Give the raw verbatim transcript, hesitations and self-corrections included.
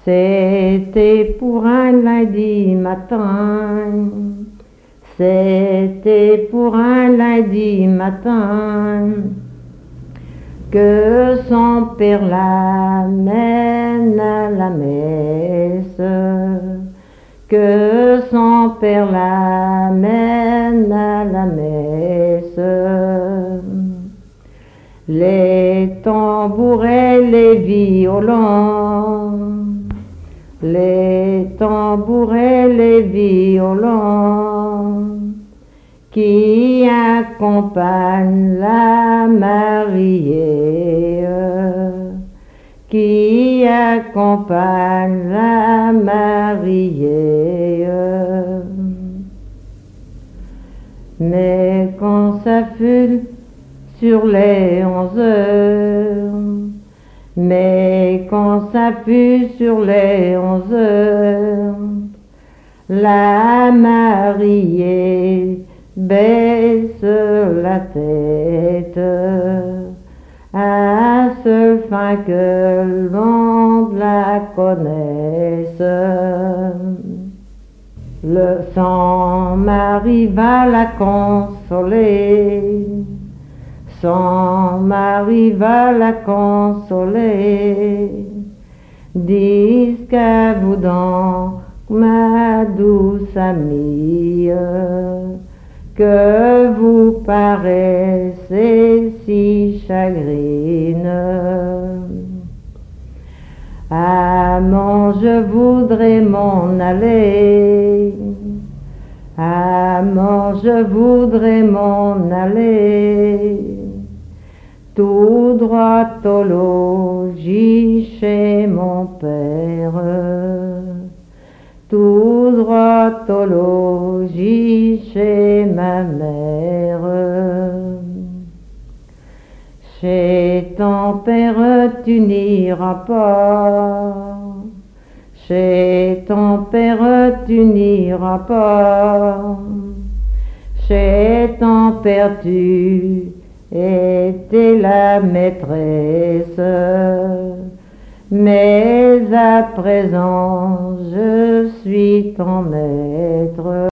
C'était pour un lundi matin, c'était pour un lundi matin, que son père l'amène à la messe, que son père l'amène à la messe. Les tambourets, les violons, les tambourets, les violons, qui accompagnent la mariée, qui accompagnent la mariée. Mais quand ça fut sur les onze heures, mais quand ça fut sur les onze heures, la mariée baisse la tête, à ce fin que le monde la connaisse. Le son mari va la consoler, son mari va la consoler. Dis qu'à vous donc, ma douce amie, que vous paraissez si chagrine. Amant, je voudrais m'en aller, amant, je voudrais m'en aller, tout droit au logis chez mon père, tout droit au logis chez ma mère. Chez ton père tu n'iras pas, chez ton père tu n'iras pas, chez ton père tu étais la maîtresse, mais à présent je suis ton maître.